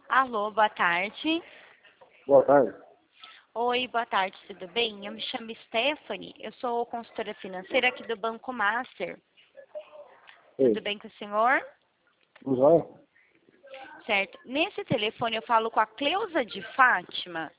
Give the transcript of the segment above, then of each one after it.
Alô, boa tarde. Boa tarde. Oi, boa tarde, tudo bem? Eu me chamo Stephanie, eu sou consultora financeira aqui do Banco Master. Tudo Ei, bem com o senhor? tudo jóia? Certo. Nesse telefone eu falo com a Cleusa de Fátima.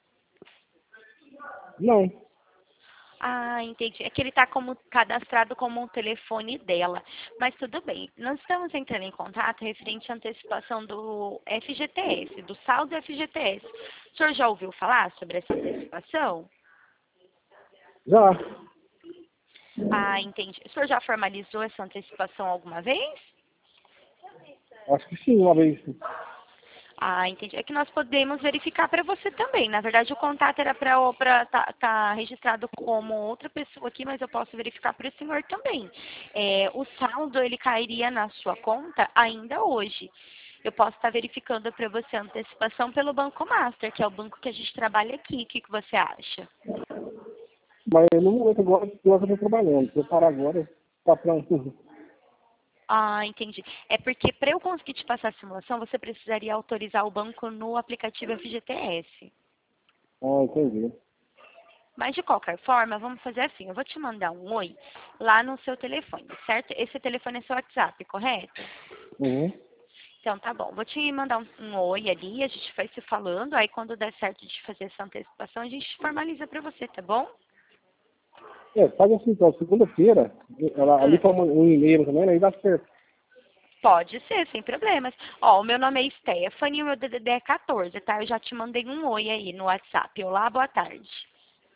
Não. Ah, entendi. É que ele está cadastrado como um telefone dela. Mas tudo bem. Nós estamos entrando em contato referente à antecipação do FGTS, do saldo FGTS. O senhor já ouviu falar sobre essa antecipação? Já. Ah, entendi. O senhor já formalizou essa antecipação alguma vez? Acho que sim, uma vez. Ah, entendi. É que nós podemos verificar para você também. Na verdade, o contato era para tá registrado como outra pessoa aqui, mas eu posso verificar para o senhor também. O saldo, ele cairia na sua conta ainda hoje. Eu posso estar verificando para você a antecipação pelo Banco Master, que é o banco que a gente trabalha aqui. O que que você acha? Mas no momento agora eu estou trabalhando. Se eu parar agora, tá pronto. Ah, entendi. É porque para eu conseguir te passar a simulação, você precisaria autorizar o banco no aplicativo FGTS. Ah, entendi. Mas de qualquer forma, vamos fazer assim, eu vou te mandar um oi lá no seu telefone, certo? Esse telefone é seu WhatsApp, correto? Uhum. Então tá bom, vou te mandar um oi ali, a gente vai se falando, aí quando der certo de fazer essa antecipação, a gente formaliza pra você, tá bom? Faz assim então, segunda-feira, ali Hum, foi um e-mail também, aí dá certo. pode ser, sem problemas. Ó, o meu nome é Stephanie e o meu DDD é 14, tá? Eu já te mandei um oi aí no WhatsApp. Olá, boa tarde.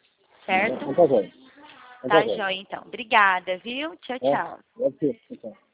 Certo? Então tá jóia. Então tá Tá jóia. joia, então. Obrigada, viu? Tchau, É, tchau. pode ser. Então.